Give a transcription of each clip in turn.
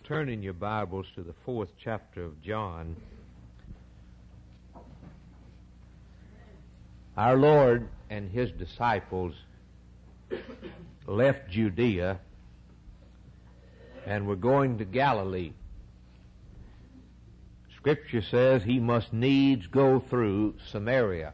turn in your Bibles to the 4th chapter of John. Our Lord and His disciples left Judea and were going to Galilee. Scripture says He must needs go through Samaria.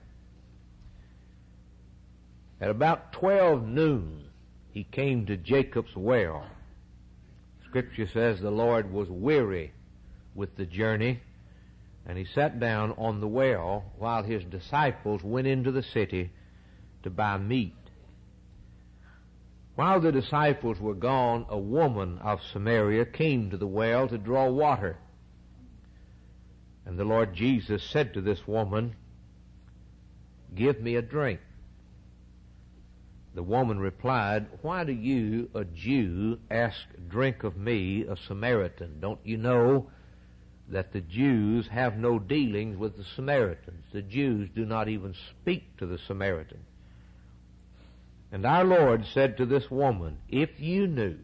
At about 12 noon, He came to Jacob's well. Scripture says the Lord was weary with the journey, and He sat down on the well while His disciples went into the city to buy meat. While the disciples were gone, a woman of Samaria came to the well to draw water. And the Lord Jesus said to this woman, "Give me a drink." The woman replied, "Why do you, a Jew, ask drink of me, a Samaritan? Don't you know that the Jews have no dealings with the Samaritans? The Jews do not even speak to the Samaritans." And our Lord said to this woman, if you knew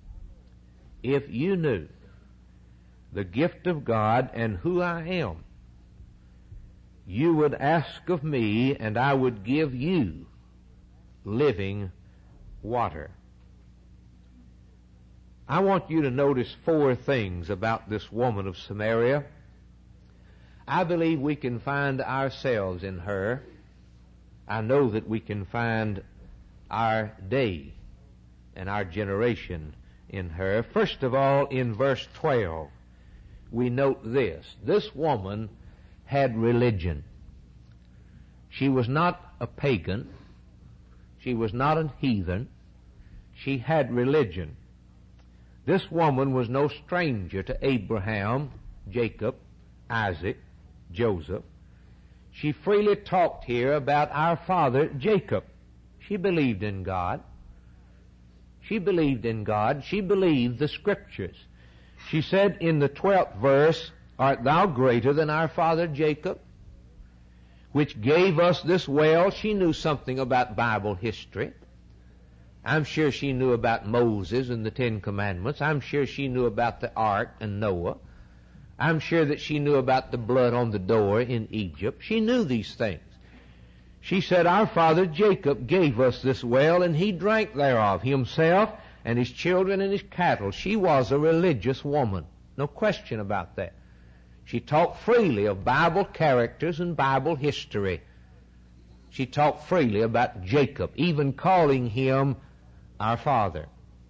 the gift of God and who I am, you would ask of me, and I would give you living water. I want you to notice 4 things about this woman of Samaria. I believe we can find ourselves in her. I know that we can find our day and our generation in her. First of all, in verse 12, we note this. This woman had religion. She was not a pagan. She was not a heathen. She had religion. This woman was no stranger to Abraham, Jacob, Isaac, Joseph. She freely talked here about our father Jacob. She believed in God. She believed in God. She believed the Scriptures. She said in the 12th verse, "Art thou greater than our father Jacob, which gave us this well?" She knew something about Bible history. I'm sure she knew about Moses and the 10 Commandments. I'm sure she knew about the ark and Noah. I'm sure that she knew about the blood on the door in Egypt. She knew these things. She said, "Our father Jacob gave us this well, and he drank thereof, himself and his children and his cattle." She was a religious woman. No question about that. She talked freely of Bible characters and Bible history. She talked freely about Jacob, even calling him our father.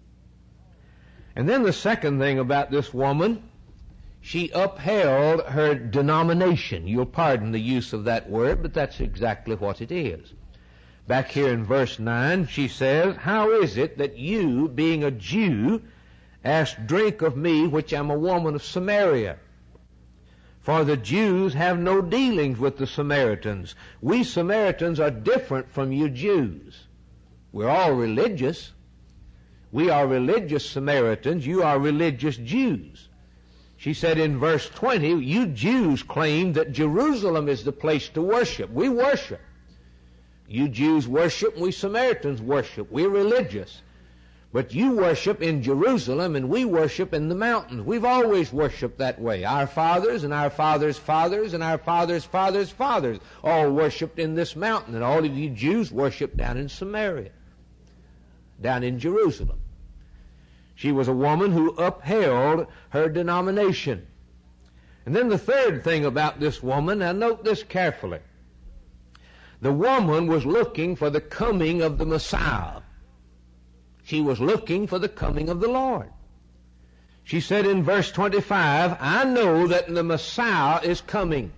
And then the second thing about this woman, she upheld her denomination. You'll pardon the use of that word, but that's exactly what it is. Back here in verse 9, she says, "How is it that you, being a Jew, ask drink of me, which am a woman of Samaria? For the Jews have no dealings with the Samaritans." We Samaritans are different from you Jews. We're all religious. We are religious Samaritans. You are religious Jews. She said in verse 20, "You Jews claim that Jerusalem is the place to worship." We worship. You Jews worship, we Samaritans worship. We're religious. But you worship in Jerusalem, and we worship in the mountains. We've always worshiped that way. Our fathers and our fathers' fathers and our fathers' fathers' fathers all worshiped in this mountain, and all of you Jews worship down in Samaria, down in Jerusalem. She was a woman who upheld her denomination. And then the third thing about this woman, now note this carefully. The woman was looking for the coming of the Messiah. She was looking for the coming of the Lord. She said in verse 25, "I know that the Messiah is coming.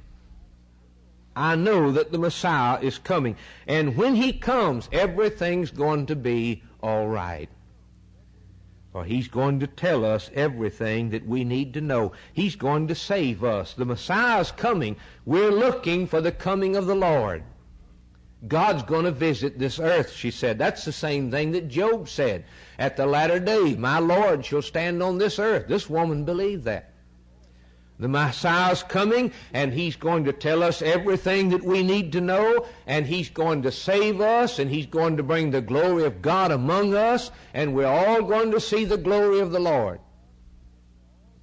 I know that the Messiah is coming. And when He comes, everything's going to be all right. For He's going to tell us everything that we need to know. He's going to save us. The Messiah's coming. We're looking for the coming of the Lord. God's going to visit this earth," she said. That's the same thing that Job said. At the latter day, my Lord shall stand on this earth. This woman believed that. The Messiah's coming, and He's going to tell us everything that we need to know, and He's going to save us, and He's going to bring the glory of God among us, and we're all going to see the glory of the Lord.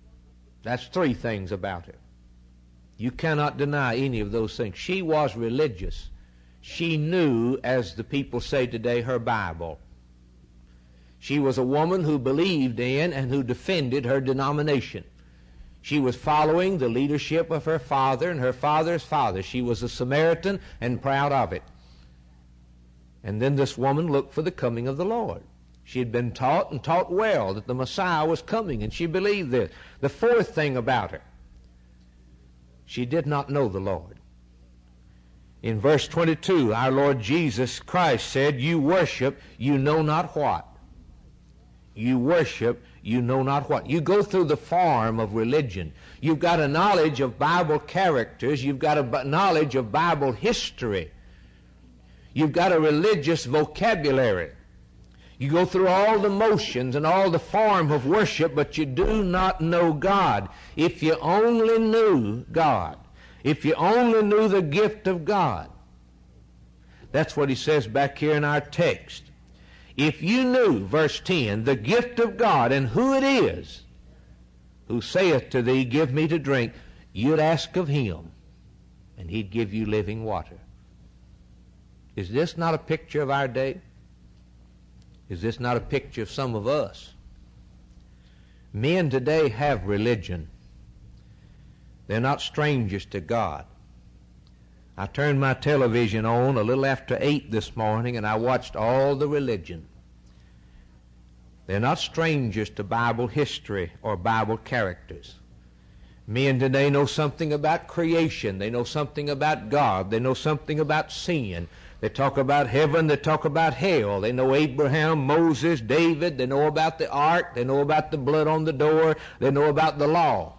That's three things about her. You cannot deny any of those things. She was religious. She knew, as the people say today, her Bible. She was a woman who believed in and who defended her denomination. She was following the leadership of her father and her father's father. She was a Samaritan and proud of it. And then this woman looked for the coming of the Lord. She had been taught, and taught well, that the Messiah was coming, and she believed this. The fourth thing about her, she did not know the Lord. In verse 22, our Lord Jesus Christ said, "You worship, you know not what." You worship, you know not what. You go through the form of religion. You've got a knowledge of Bible characters. You've got a knowledge of Bible history. You've got a religious vocabulary. You go through all the motions and all the form of worship, but you do not know God. If you only knew God, if you only knew the gift of God, that's what he says back here in our text. If you knew, verse 10, the gift of God and who it is who saith to thee, "Give me to drink," you'd ask of him, and he'd give you living water. Is this not a picture of our day? Is this not a picture of some of us? Men today have religion. They're not strangers to God. I turned my television on a little after 8 this morning, and I watched all the religion. They're not strangers to Bible history or Bible characters. Men today know something about creation. They know something about God. They know something about sin. They talk about heaven. They talk about hell. They know Abraham, Moses, David. They know about the ark. They know about the blood on the door. They know about the law.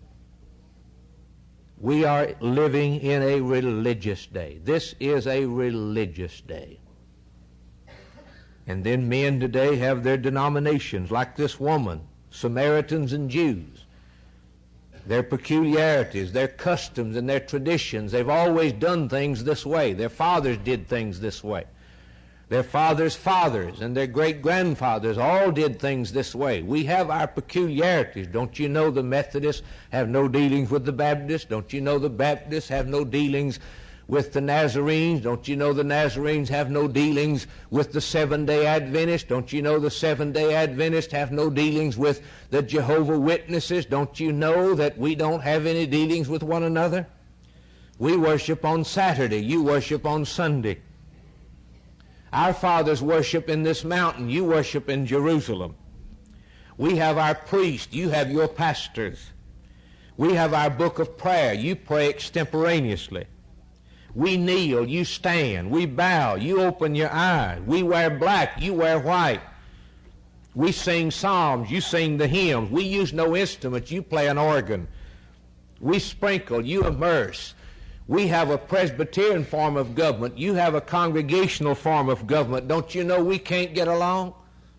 We are living in a religious day. This is a religious day. And then men today have their denominations, like this woman, Samaritans and Jews. Their peculiarities, their customs, and their traditions. They've always done things this way. Their fathers did things this way. Their fathers' fathers and their great-grandfathers all did things this way. We have our peculiarities. Don't you know the Methodists have no dealings with the Baptists? Don't you know the Baptists have no dealings with the Nazarenes? Don't you know the Nazarenes have no dealings with the Seventh-day Adventists? Don't you know the Seventh-day Adventists have no dealings with the Jehovah's Witnesses? Don't you know that we don't have any dealings with one another? We worship on Saturday. You worship on Sunday. Our fathers worship in this mountain. You worship in Jerusalem. We have our priests. You have your pastors. We have our book of prayer. You pray extemporaneously. We kneel. You stand. We bow. You open your eyes. We wear black. You wear white. We sing psalms. You sing the hymns. We use no instruments. You play an organ. We sprinkle. You immerse. We have a Presbyterian form of government. You have a congregational form of government. Don't you know we can't get along?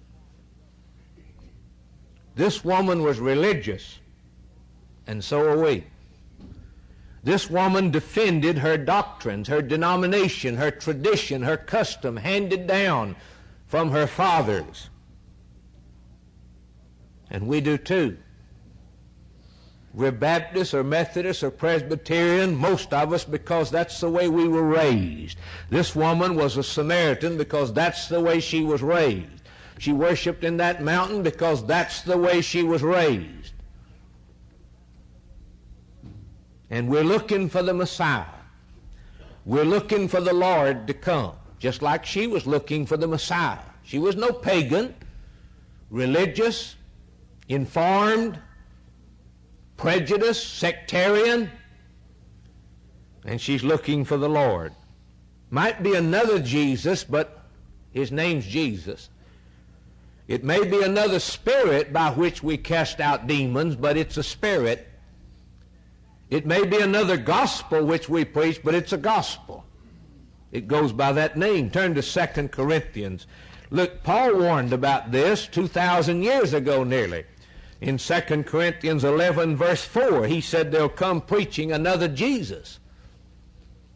This woman was religious, and so are we. This woman defended her doctrines, her denomination, her tradition, her custom, handed down from her fathers. And we do too. We're Baptist or Methodist or Presbyterian, most of us, because that's the way we were raised. This woman was a Samaritan because that's the way she was raised. She worshiped in that mountain because that's the way she was raised. And we're looking for the Messiah. We're looking for the Lord to come, just like she was looking for the Messiah. She was no pagan, religious, informed, prejudiced, sectarian, and she's looking for the Lord. Might be another Jesus, but his name's Jesus. It may be another spirit by which we cast out demons, but it's a spirit. It may be another gospel which we preach, but it's a gospel. It goes by that name. Turn to 2 Corinthians. Look, Paul warned about this 2,000 years ago nearly. In 2 Corinthians 11, verse 4, he said they'll come preaching another Jesus.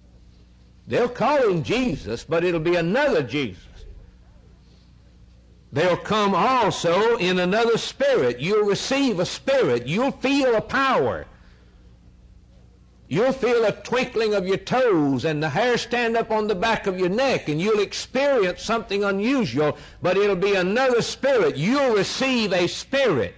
They'll call him Jesus, but it'll be another Jesus. They'll come also in another spirit. You'll receive a spirit. You'll feel a power. You'll feel a twinkling of your toes and the hair stand up on the back of your neck, and you'll experience something unusual, but it'll be another spirit. You'll receive a spirit.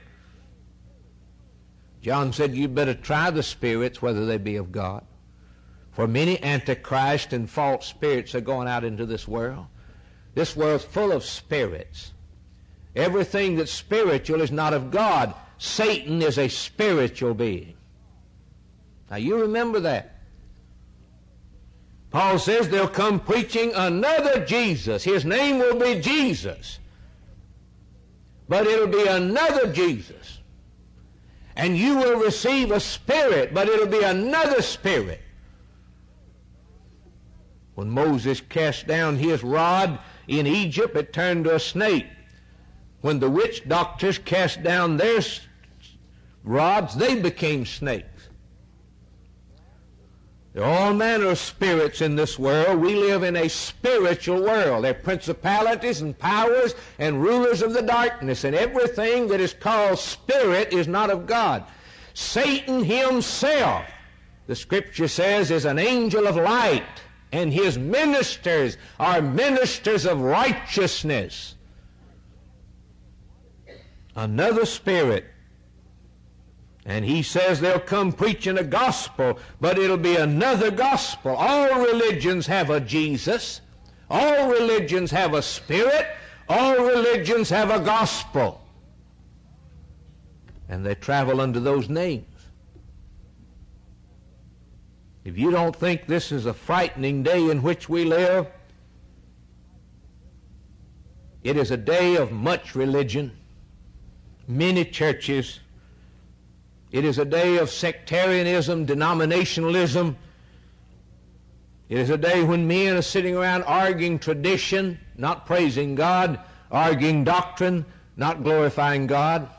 John said, you better try the spirits, whether they be of God. For many antichrist and false spirits are going out into this world. This world's full of spirits. Everything that's spiritual is not of God. Satan is a spiritual being. Now you remember that. Paul says they'll come preaching another Jesus. His name will be Jesus. But it'll be another Jesus. And you will receive a spirit, but it'll be another spirit. When Moses cast down his rod in Egypt, it turned to a snake. When the witch doctors cast down their rods, they became snakes. There are all manner of spirits in this world. We live in a spiritual world. There are principalities and powers and rulers of the darkness, and everything that is called spirit is not of God. Satan himself, the Scripture says, is an angel of light, and his ministers are ministers of righteousness. Another spirit. And he says they'll come preaching a gospel, but it'll be another gospel. All religions have a Jesus. All religions have a spirit. All religions have a gospel. And they travel under those names. If you don't think this is a frightening day in which we live, it is a day of much religion, many churches. It is a day of sectarianism, denominationalism. It is a day when men are sitting around arguing tradition, not praising God, arguing doctrine, not glorifying God.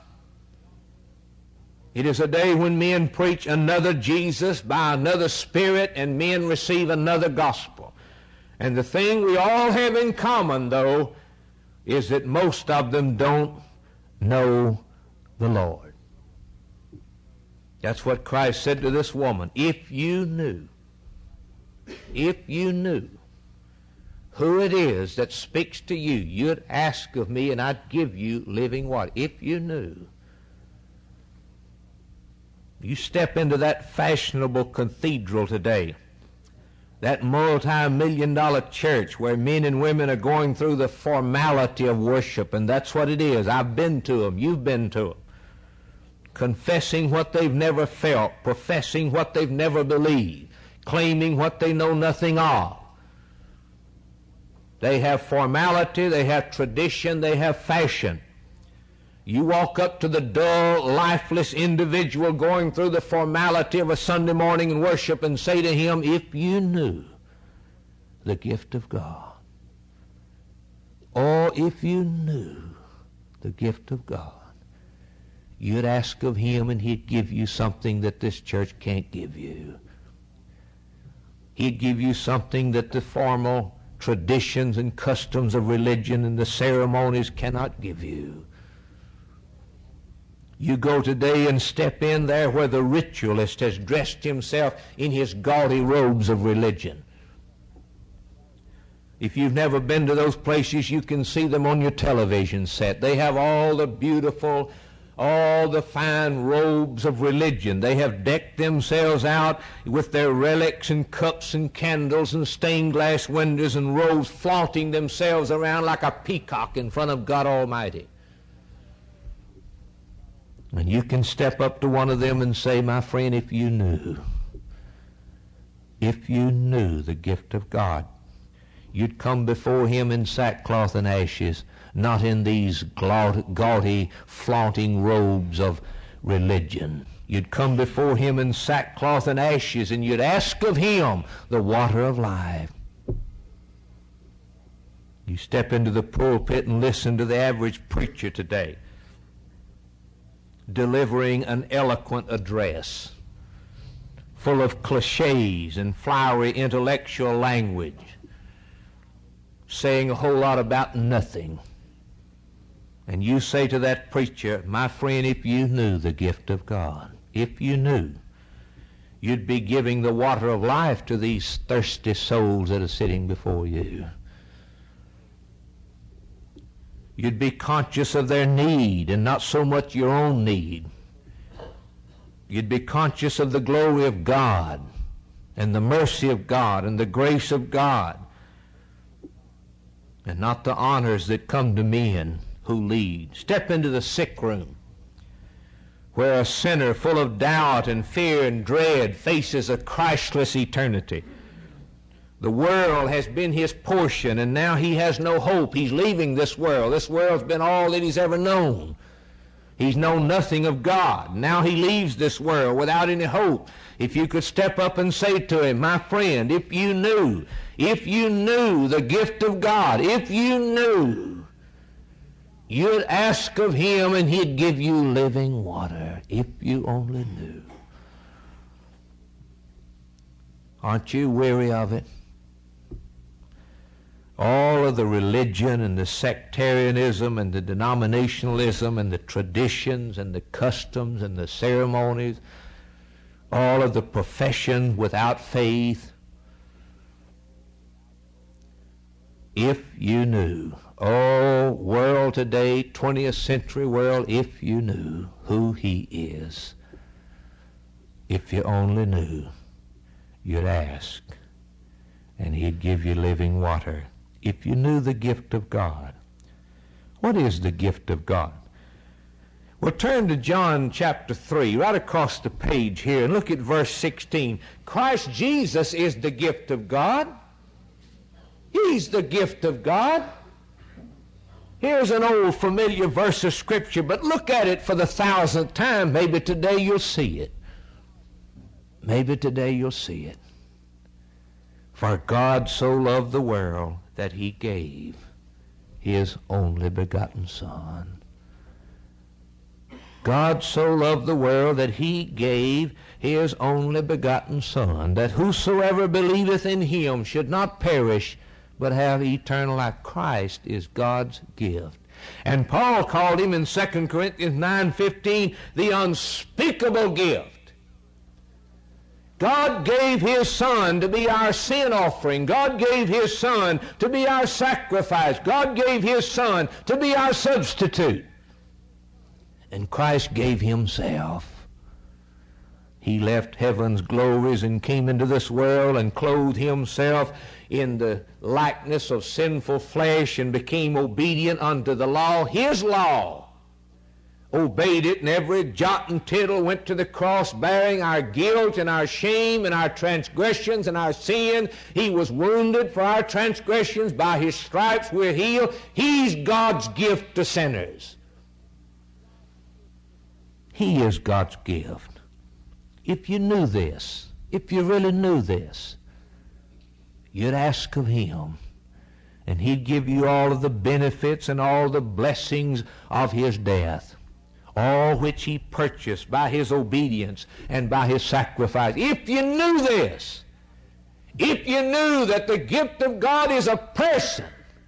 It is a day when men preach another Jesus by another spirit, and men receive another gospel. And the thing we all have in common, though, is that most of them don't know the Lord. That's what Christ said to this woman. If you knew who it is that speaks to you, you'd ask of me and I'd give you living water. If you knew. You step into that fashionable cathedral today, that multi-million-dollar church where men and women are going through the formality of worship, and that's what it is. I've been to them. You've been to them. Confessing what they've never felt, professing what they've never believed, claiming what they know nothing of. They have formality, they have tradition, they have fashion. You walk up to the dull, lifeless individual going through the formality of a Sunday morning in worship and say to him, if you knew the gift of God, or if you knew the gift of God, you'd ask of him and he'd give you something that this church can't give you. He'd give you something that the formal traditions and customs of religion and the ceremonies cannot give you. You go today and step in there where the ritualist has dressed himself in his gaudy robes of religion. If you've never been to those places, you can see them on your television set. They have all the beautiful, all the fine robes of religion. They have decked themselves out with their relics and cups and candles and stained glass windows and robes, flaunting themselves around like a peacock in front of God Almighty. And you can step up to one of them and say, my friend, if you knew the gift of God, you'd come before him in sackcloth and ashes, not in these gaudy, flaunting robes of religion. You'd come before him in sackcloth and ashes, and you'd ask of him the water of life. You step into the pulpit and listen to the average preacher today, delivering an eloquent address full of cliches and flowery intellectual language, saying a whole lot about nothing. And you say to that preacher, my friend, if you knew the gift of God, if you knew, you'd be giving the water of life to these thirsty souls that are sitting before you. You'd be conscious of their need and not so much your own need. You'd be conscious of the glory of God and the mercy of God and the grace of God, and not the honors that come to men who lead. Step into the sick room where a sinner full of doubt and fear and dread faces a Christless eternity. The world has been his portion, and now he has no hope. He's leaving this world. This world's been all that he's ever known. He's known nothing of God. Now he leaves this world without any hope. If you could step up and say to him, my friend, if you knew the gift of God, if you knew, you'd ask of him and he'd give you living water, if you only knew. Aren't you weary of it? All of the religion and the sectarianism and the denominationalism and the traditions and the customs and the ceremonies, all of the profession without faith. If you knew, oh world today, 20th century world, if you knew who he is, if you only knew, you'd ask and he'd give you living water. If you knew the gift of God. What is the gift of God? Well, turn to John chapter 3, right across the page here, and look at verse 16. Christ Jesus is the gift of God. He's the gift of God. Here's an old familiar verse of Scripture, but look at it for the 1,000th time. Maybe today you'll see it. Maybe today you'll see it. For God so loved the world that he gave his only begotten Son. God so loved the world that he gave his only begotten Son, that whosoever believeth in him should not perish, but have eternal life. Christ is God's gift. And Paul called him in 2 Corinthians 9:15 the unspeakable gift. God gave his Son to be our sin offering. God gave his Son to be our sacrifice. God gave his Son to be our substitute. And Christ gave himself. He left heaven's glories and came into this world and clothed himself in the likeness of sinful flesh and became obedient unto the law, his law. Obeyed it, and every jot and tittle went to the cross, bearing our guilt and our shame and our transgressions and our sin. He was wounded for our transgressions. By his stripes we're healed. He's God's gift to sinners. He is God's gift. If you knew this, if you really knew this, you'd ask of him, and he'd give you all of the benefits and all the blessings of his death, all which he purchased by his obedience and by his sacrifice. If you knew this, if you knew that the gift of God is a person,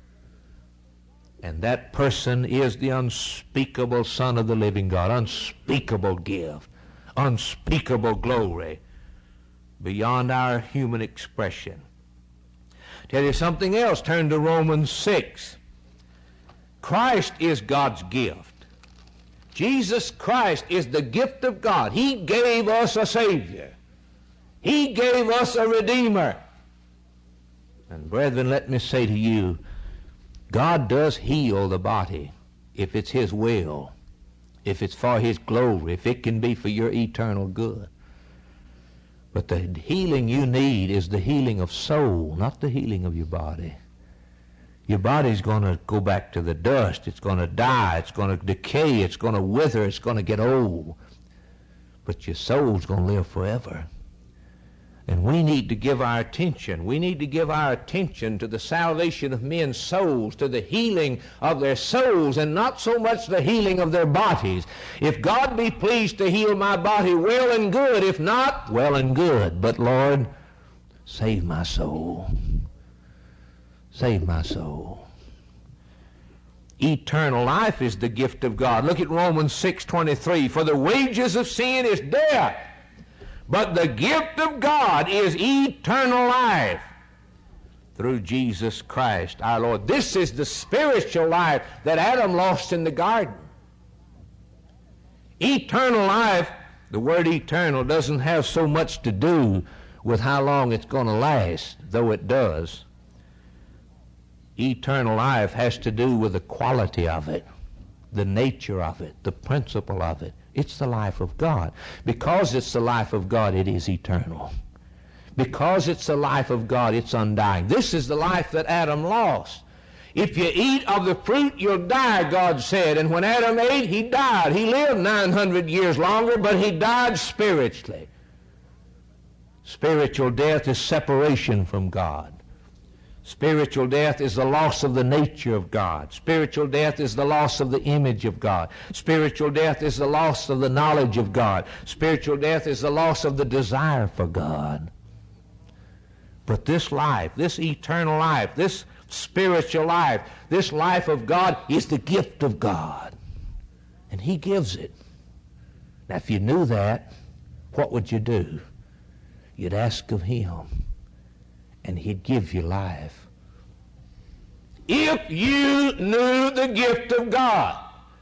and that person is the unspeakable Son of the living God, unspeakable gift, unspeakable glory, beyond our human expression. Tell you something else, turn to Romans 6. Christ is God's gift. Jesus Christ is the gift of God. He gave us a Savior. He gave us a Redeemer. And brethren, let me say to you, God does heal the body if it's his will, if it's for his glory, if it can be for your eternal good. But the healing you need is the healing of soul, not the healing of your body. Your body's going to go back to the dust. It's going to die. It's going to decay. It's going to wither. It's going to get old. But your soul's going to live forever. And we need to give our attention. We need to give our attention to the salvation of men's souls, to the healing of their souls, and not so much the healing of their bodies. If God be pleased to heal my body, well and good. If not, well and good. But Lord, save my soul. Save my soul. Eternal life is the gift of God. Look at Romans 6:23. For the wages of sin is death, but the gift of God is eternal life through Jesus Christ our Lord. This is the spiritual life that Adam lost in the garden. Eternal life, the word eternal doesn't have so much to do with how long it's going to last, though it does. Eternal life has to do with the quality of it, the nature of it, the principle of it. It's the life of God. Because it's the life of God, it is eternal. Because it's the life of God, it's undying. This is the life that Adam lost. If you eat of the fruit, you'll die, God said. And when Adam ate, he died. He lived 900 years longer, but he died spiritually. Spiritual death is separation from God. Spiritual death is the loss of the nature of God. Spiritual death is the loss of the image of God. Spiritual death is the loss of the knowledge of God. Spiritual death is the loss of the desire for God. But this life, this eternal life, this spiritual life, this life of God is the gift of God. And He gives it. Now, if you knew that, what would you do? You'd ask of Him, and He'd give you life. If you knew the gift of God,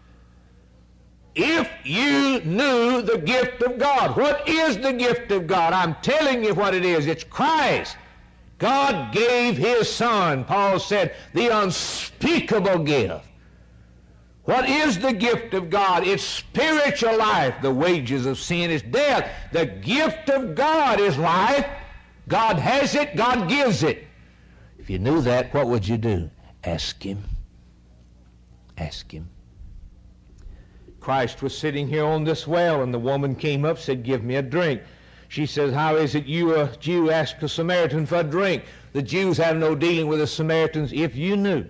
if you knew the gift of God, what is the gift of God? I'm telling you what it is. It's Christ. God gave His Son, Paul said, the unspeakable gift. What is the gift of God? It's spiritual life. The wages of sin is death. The gift of God is life. God has it, God gives it. If you knew that, what would you do? Ask Him. Ask Him. Christ was sitting here on this well, and the woman came up and said, give me a drink. She says, how is it you, a Jew, ask a Samaritan for a drink? The Jews have no dealing with the Samaritans. If you knew.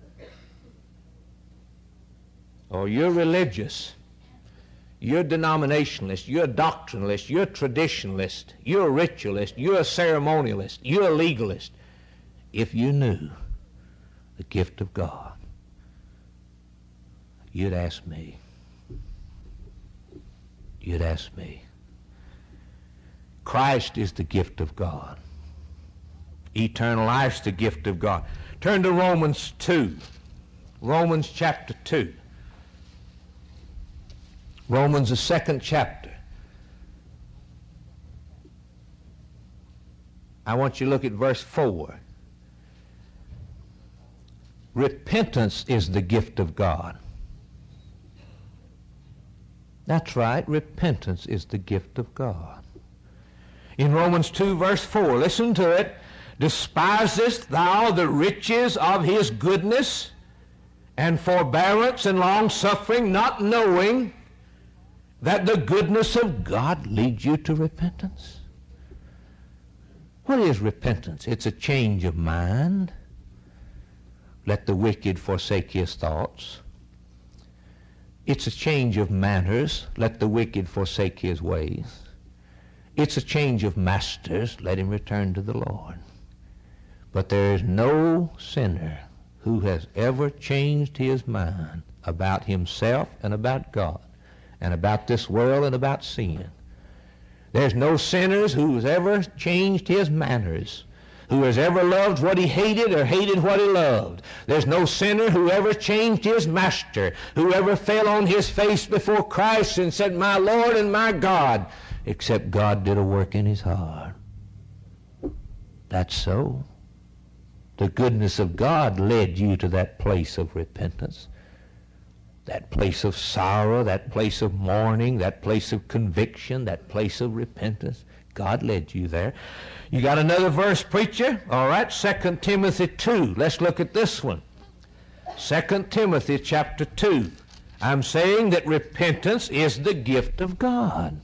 Oh, you're religious. You're a denominationalist. You're a doctrinalist. You're a traditionalist. You're a ritualist. You're a ceremonialist. You're a legalist. If you knew the gift of God, you'd ask me. You'd ask me. Christ is the gift of God. Eternal life's the gift of God. Turn to Romans 2. Romans chapter 2. Romans, the 2nd chapter. I want you to look at verse 4. Repentance is the gift of God. That's right, repentance is the gift of God. In Romans 2, verse 4, listen to it. Despisest thou the riches of His goodness and forbearance and long-suffering, not knowing that the goodness of God leads you to repentance? What is repentance? It's a change of mind. Let the wicked forsake his thoughts. It's a change of manners. Let the wicked forsake his ways. It's a change of masters. Let him return to the Lord. But there is no sinner who has ever changed his mind about himself and about God and about this world and about sin. There's no sinner who has ever changed his manners, who has ever loved what he hated or hated what he loved. There's no sinner who ever changed his master, who ever fell on his face before Christ and said, my Lord and my God, except God did a work in his heart. That's so. The goodness of God led you to that place of repentance, that place of sorrow, that place of mourning, that place of conviction, that place of repentance. God led you there. You got another verse, preacher? All right, 2 Timothy 2. Let's look at this one. 2 Timothy chapter 2. I'm saying that repentance is the gift of God.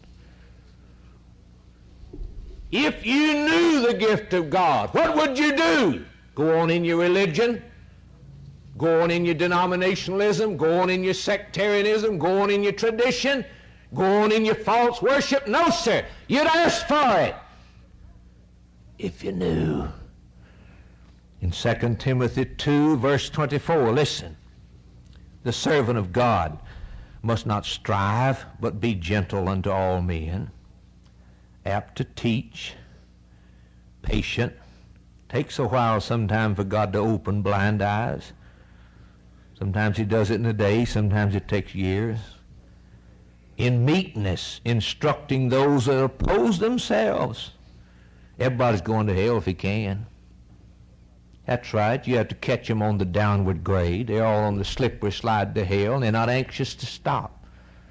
If you knew the gift of God, what would you do? Go on in your religion? Go on in your denominationalism? Go on in your sectarianism? Go on in your tradition? Go on in your false worship? No, sir. You'd ask for it if you knew. In 2 Timothy 2, verse 24, listen. The servant of God must not strive, but be gentle unto all men, apt to teach, patient. Takes a while sometime for God to open blind eyes. Sometimes he does it in a day, sometimes it takes years. In meekness, instructing those that oppose themselves. Everybody's going to hell if he can. That's right. You have to catch them on the downward grade. They're all on the slippery slide to hell, and they're not anxious to stop.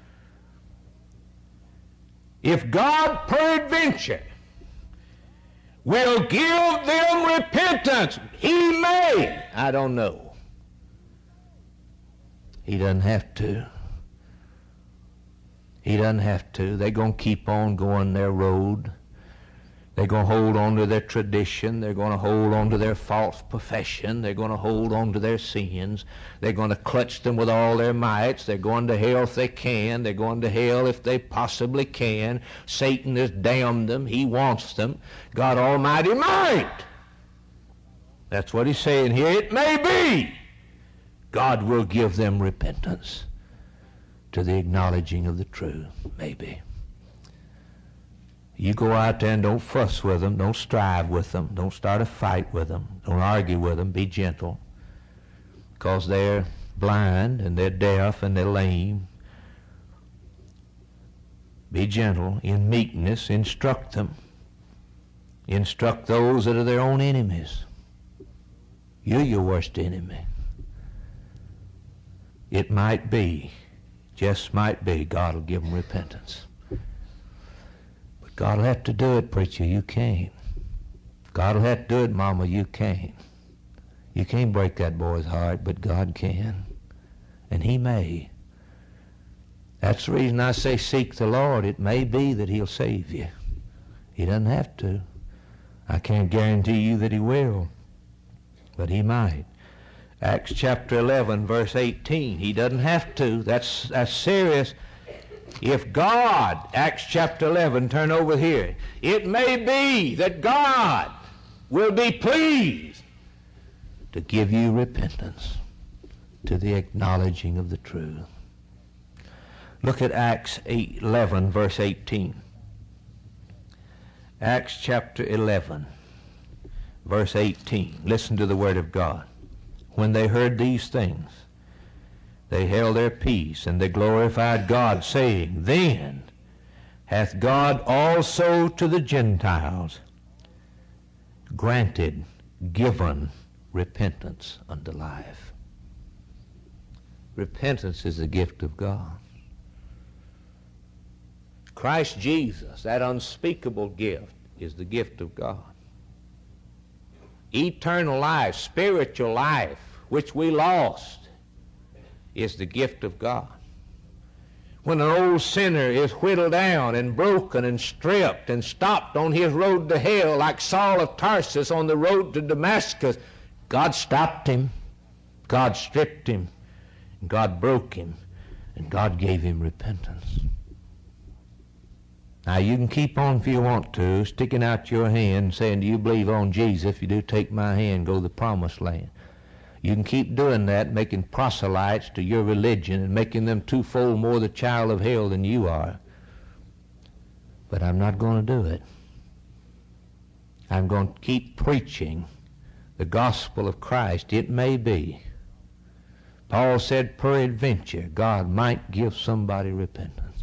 If God peradventure will give them repentance, he may. I don't know. He doesn't have to. He doesn't have to. They're going to keep on going their road. They're going to hold on to their tradition. They're going to hold on to their false profession. They're going to hold on to their sins. They're going to clutch them with all their mights. They're going to hell if they can. They're going to hell if they possibly can. Satan has damned them. He wants them. God Almighty might. That's what he's saying here. It may be God will give them repentance to the acknowledging of the truth. Maybe. You go out there and don't fuss with them, don't strive with them, don't start a fight with them, don't argue with them, be gentle, because they're blind and they're deaf and they're lame. Be gentle, in meekness, instruct them. Instruct those that are their own enemies. You're your worst enemy. It might be, just might be, God will give them repentance. God will have to do it, preacher. You can't. God will have to do it, mama. You can't. You can't break that boy's heart, but God can. And he may. That's the reason I say seek the Lord. It may be that he'll save you. He doesn't have to. I can't guarantee you that he will, but he might. Acts chapter 11, verse 18. He doesn't have to. That's serious. If God, Acts chapter 11, turn over here, it may be that God will be pleased to give you repentance to the acknowledging of the truth. Look at Acts 11, verse 18. Acts chapter 11, verse 18. Listen to the word of God. When they heard these things, they held their peace, and they glorified God, saying, Then hath God also to the Gentiles granted, given repentance unto life. Repentance is a gift of God. Christ Jesus, that unspeakable gift, is the gift of God. Eternal life, spiritual life, which we lost, is the gift of God. When an old sinner is whittled down and broken and stripped and stopped on his road to hell like Saul of Tarsus on the road to Damascus, God stopped him, God stripped him, and God broke him, and God gave him repentance. Now you can keep on if you want to, sticking out your hand saying, do you believe on Jesus? If you do, take my hand, go to the promised land. You can keep doing that, making proselytes to your religion and making them twofold more the child of hell than you are. But I'm not going to do it. I'm going to keep preaching the gospel of Christ. It may be. Paul said, peradventure, God might give somebody repentance.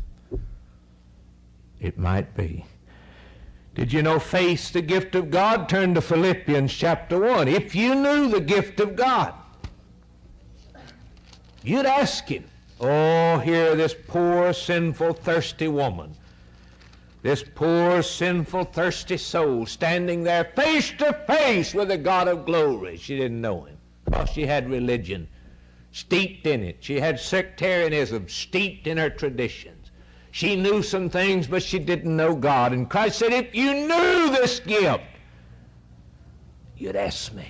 It might be. Did you know faith's the gift of God? Turn to Philippians chapter 1. If you knew the gift of God, you'd ask him. Oh, here this poor, sinful, thirsty woman, this poor, sinful, thirsty soul standing there face to face with the God of glory. She didn't know him because she had religion steeped in it. She had sectarianism steeped in her traditions. She knew some things, but she didn't know God. And Christ said, if you knew this gift, you'd ask me.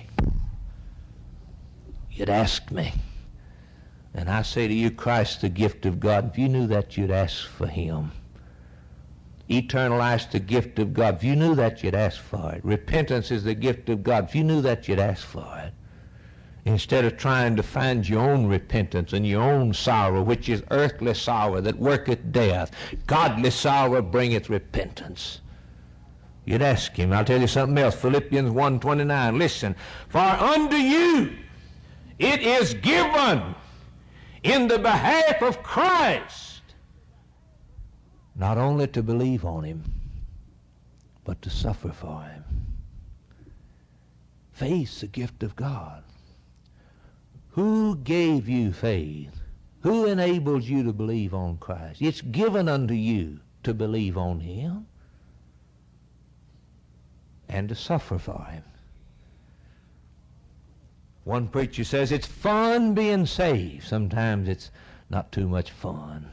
You'd ask me. And I say to you, Christ, the gift of God, if you knew that, you'd ask for him. Eternal life's the gift of God. If you knew that, you'd ask for it. Repentance is the gift of God. If you knew that, you'd ask for it. Instead of trying to find your own repentance and your own sorrow, which is earthly sorrow that worketh death, godly sorrow bringeth repentance. You'd ask him. I'll tell you something else. Philippians 1:29. Listen, for unto you it is given in the behalf of Christ not only to believe on him, but to suffer for him. Faith's a gift of God. Who gave you faith? Who enabled you to believe on Christ? It's given unto you to believe on him and to suffer for him. One preacher says it's fun being saved. Sometimes it's not too much fun.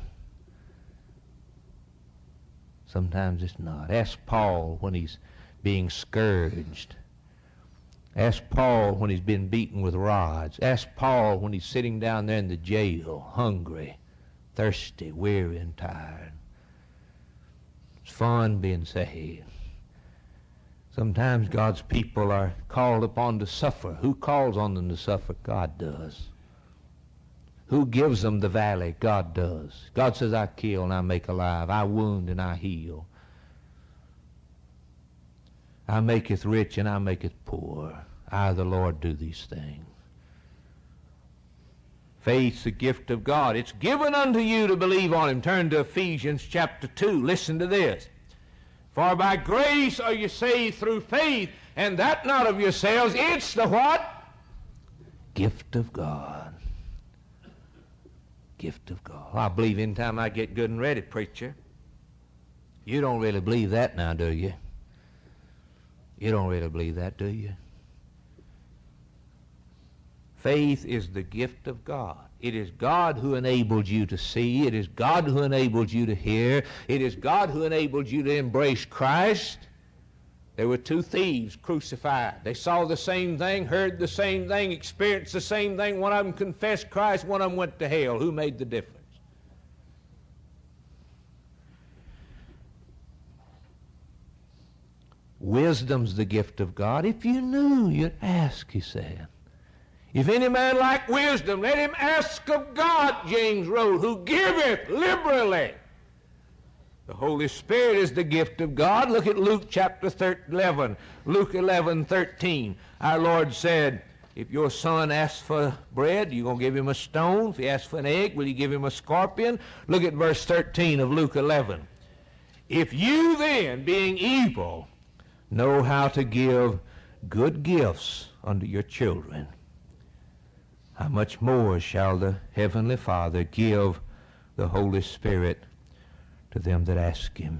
Sometimes it's not. Ask Paul when he's being scourged. Ask Paul when he's been beaten with rods. Ask Paul when he's sitting down there in the jail, hungry, thirsty, weary, and tired. It's fun being saved. Sometimes God's people are called upon to suffer. Who calls on them to suffer? God does. Who gives them the valley? God does. God says, I kill and I make alive. I wound and I heal. I maketh rich and I maketh poor. I, the Lord, do these things. Faith's the gift of God. It's given unto you to believe on him. Turn to Ephesians chapter 2. Listen to this. For by grace are you saved through faith, and that not of yourselves. It's the what? Gift of God. Gift of God. Well, I believe in time I get good and ready, preacher. You don't really believe that now, do you? You don't really believe that, do you? Faith is the gift of God. It is God who enabled you to see. It is God who enabled you to hear. It is God who enabled you to embrace Christ. There were two thieves crucified. They saw the same thing, heard the same thing, experienced the same thing. One of them confessed Christ, one of them went to hell. Who made the difference? Wisdom's the gift of God. If you knew, you'd ask, he said. If any man lack wisdom, let him ask of God, James wrote, who giveth liberally. The Holy Spirit is the gift of God. Look at Luke chapter 11. Luke 11:13. Our Lord said, if your son asks for bread, you're going to give him a stone. If he asks for an egg, will you give him a scorpion? Look at verse 13 of Luke 11. If you then, being evil, know how to give good gifts unto your children, how much more shall the Heavenly Father give the Holy Spirit to them that ask him?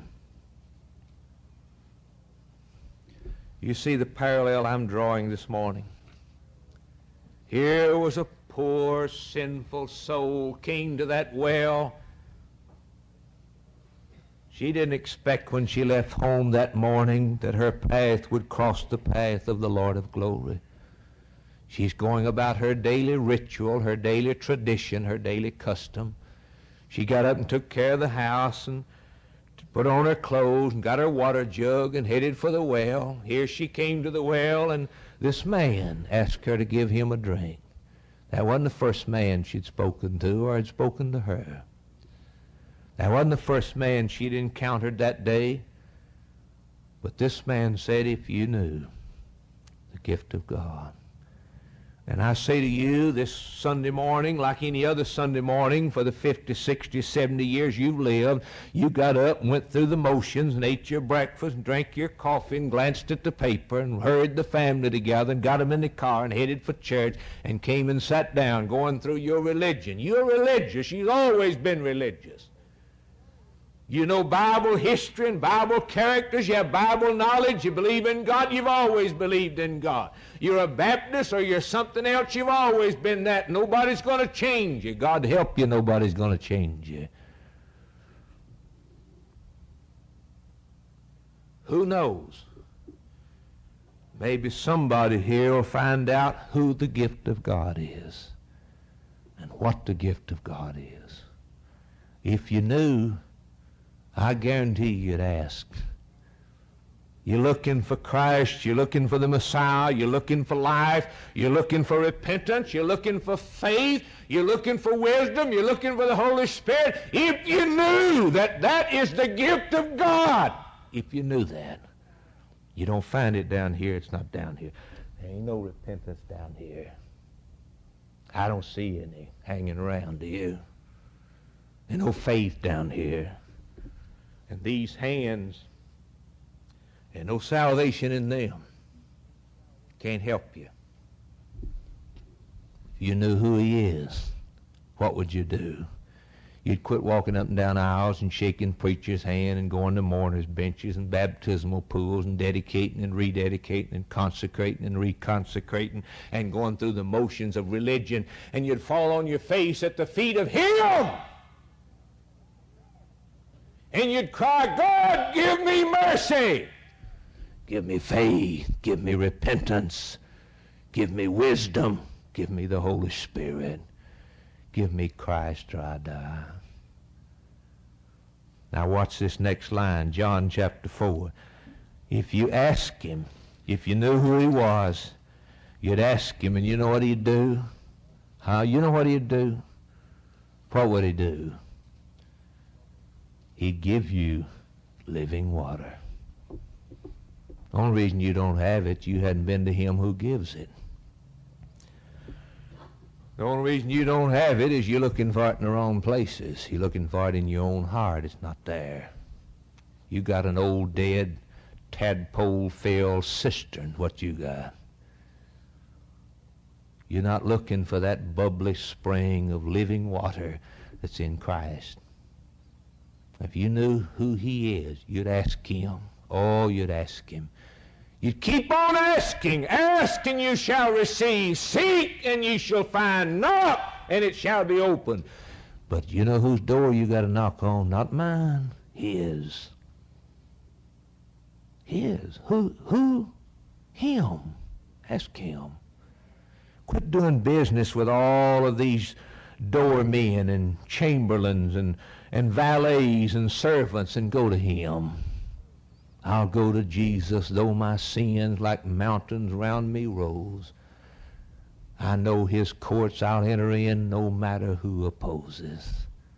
You see the parallel I'm drawing this morning? Here was a poor, sinful soul came to that well. She didn't expect when she left home that morning that her path would cross the path of the Lord of glory. She's going about her daily ritual, her daily tradition, her daily custom. She got up and took care of the house and put on her clothes and got her water jug and headed for the well. Here she came to the well, and this man asked her to give him a drink. That wasn't the first man she'd spoken to or had spoken to her. That wasn't the first man she'd encountered that day. But this man said, if you knew the gift of God. And I say to you this Sunday morning, like any other Sunday morning for the 50, 60, 70 years you've lived, you got up and went through the motions and ate your breakfast and drank your coffee and glanced at the paper and hurried the family together and got them in the car and headed for church and came and sat down going through your religion. You're religious. You've always been religious. You know Bible history and Bible characters. You have Bible knowledge. You believe in God. You've always believed in God. You're a Baptist or you're something else. You've always been that. Nobody's going to change you. God help you, nobody's going to change you. Who knows? Maybe somebody here will find out who the gift of God is and what the gift of God is. If you knew, I guarantee you'd ask. You're looking for Christ. You're looking for the Messiah. You're looking for life. You're looking for repentance. You're looking for faith. You're looking for wisdom. You're looking for the Holy Spirit. If you knew that that is the gift of God, if you knew that, you don't find it down here. It's not down here. There ain't no repentance down here. I don't see any hanging around, do you? There's no faith down here. And these hands, there's no salvation in them. Can't help you. If you knew who he is, what would you do? You'd quit walking up and down aisles and shaking preachers' hand and going to mourners' benches and baptismal pools and dedicating and rededicating and consecrating and reconsecrating and going through the motions of religion, and you'd fall on your face at the feet of him. And you'd cry, God, give me mercy. Give me faith. Give me repentance. Give me wisdom. Give me the Holy Spirit. Give me Christ or I die. Now watch this next line, John chapter 4. If you ask him, if you knew who he was, you'd ask him, and you know what he'd do? You know what he'd do? What would he do? He'd give you living water. The only reason you don't have it, you hadn't been to him who gives it. The only reason you don't have it is you're looking for it in the wrong places. You're looking for it in your own heart. It's not there. You got an old, dead, tadpole-filled cistern, what you got. You're not looking for that bubbly spring of living water that's in Christ. If you knew who he is, you'd ask him. Oh, you'd ask him. You'd keep on asking. Ask and you shall receive. Seek and you shall find. Knock and it shall be opened. But you know whose door you got to knock on? Not mine. His. His. Who? Him. Ask him. Quit doing business with all of these doormen and chamberlains and valets and servants and go to him. I'll go to Jesus, though my sins like mountains round me rose. I know his courts I'll enter in, no matter who opposes.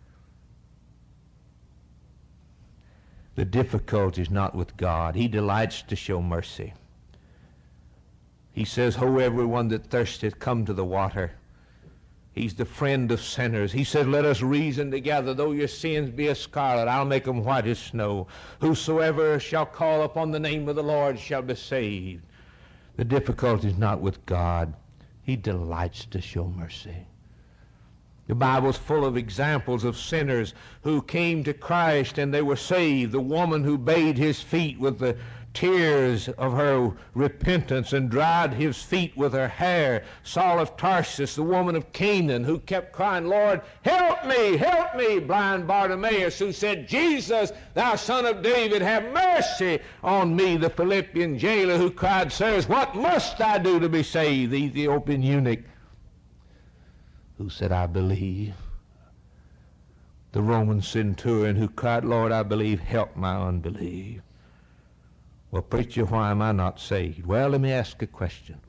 The difficulty is not with God. He delights to show mercy. He says, Ho, everyone that thirsteth, come to the water. He's the friend of sinners. He said, let us reason together. Though your sins be as scarlet, I'll make them white as snow. Whosoever shall call upon the name of the Lord shall be saved. The difficulty is not with God. He delights to show mercy. The Bible's full of examples of sinners who came to Christ and they were saved. The woman who bathed his feet with the tears of her repentance and dried his feet with her hair. Saul of Tarsus, the woman of Canaan, who kept crying, Lord, help me, help me. Blind Bartimaeus, who said, Jesus, thou son of David, have mercy on me. The Philippian jailer who cried, Sirs, what must I do to be saved? The Ethiopian eunuch who said, I believe. The Roman centurion who cried, Lord, I believe, help my unbelief. Well, preacher, why am I not saved? Well, let me ask a question.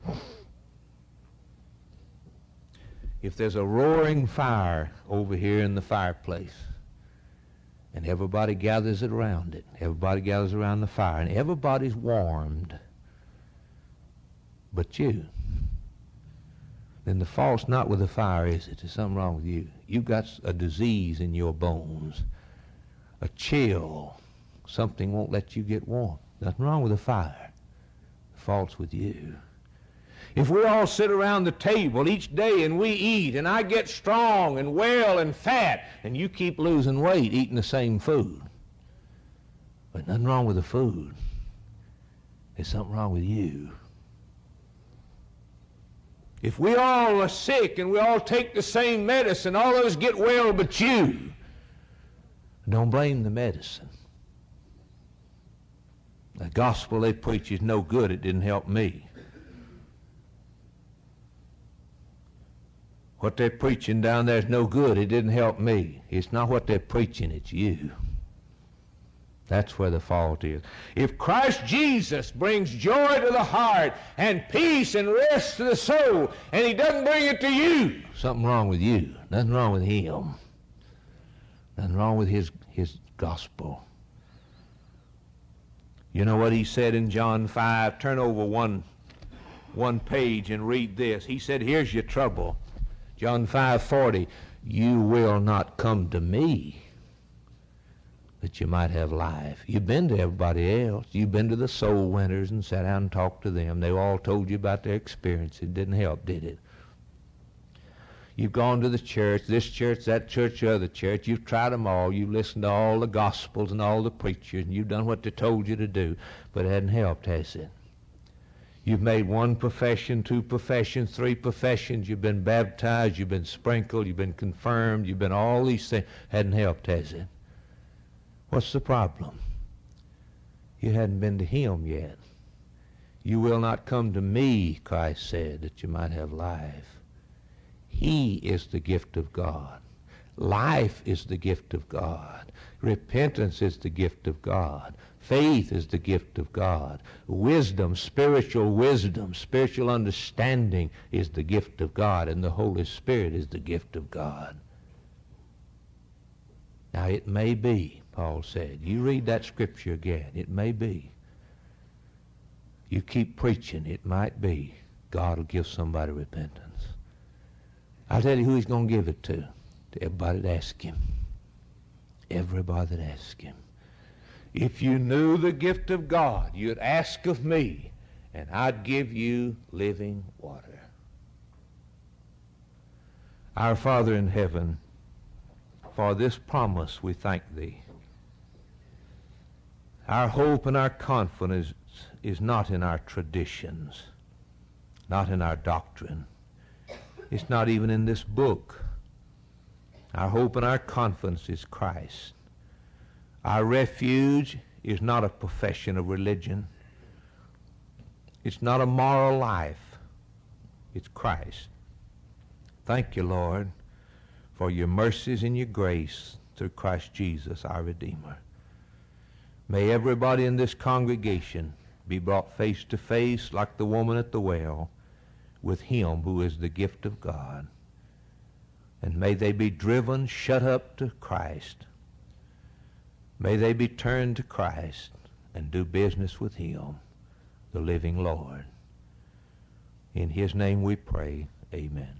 If there's a roaring fire over here in the fireplace, and everybody gathers around it, everybody gathers around the fire, and everybody's warmed, but you, then the fault's not with the fire, is it? There's something wrong with you. You've got a disease in your bones, a chill. Something won't let you get warm. Nothing wrong with the fire. The fault's with you. If we all sit around the table each day and we eat, and I get strong and well and fat, and you keep losing weight eating the same food, but nothing wrong with the food. There's something wrong with you. If we all are sick and we all take the same medicine, all of us get well but you, don't blame the medicine. The gospel they preach is no good. It didn't help me. What they're preaching down there is no good. It didn't help me. It's not what they're preaching. It's you. That's where the fault is. If Christ Jesus brings joy to the heart and peace and rest to the soul, and he doesn't bring it to you, something wrong with you. Nothing wrong with him. Nothing wrong with his gospel. You know what he said in John 5? Turn over one page and read this. He said, here's your trouble. John 5:40, you will not come to me that you might have life. You've been to everybody else. You've been to the soul winners and sat down and talked to them. They all told you about their experience. It didn't help, did it? You've gone to the church, this church, that church, the other church. You've tried them all. You've listened to all the gospels and all the preachers, and you've done what they told you to do, but it hadn't helped, has it? You've made one profession, two professions, three professions. You've been baptized, you've been sprinkled, you've been confirmed, you've been all these things. Hadn't helped, has it? What's the problem? You hadn't been to him yet. You will not come to me, Christ said, that you might have life. He is the gift of God. Life is the gift of God. Repentance is the gift of God. Faith is the gift of God. Wisdom, spiritual understanding is the gift of God, and the Holy Spirit is the gift of God. Now it may be, Paul said, you read that scripture again, it may be. You keep preaching, it might be God will give somebody repentance. I'll tell you who he's going to give it to everybody that asks him. Everybody that asks him. If you knew the gift of God, you'd ask of me, and I'd give you living water. Our Father in heaven, for this promise we thank thee. Our hope and our confidence is not in our traditions, not in our doctrine. It's not even in this book. Our hope and our confidence is Christ. Our refuge is not a profession of religion. It's not a moral life. It's Christ. Thank you, Lord, for your mercies and your grace through Christ Jesus, our Redeemer. May everybody in this congregation be brought face to face, like the woman at the well, with him who is the gift of God. And may they be driven, shut up to Christ. May they be turned to Christ and do business with him, the living Lord. In his name we pray, amen.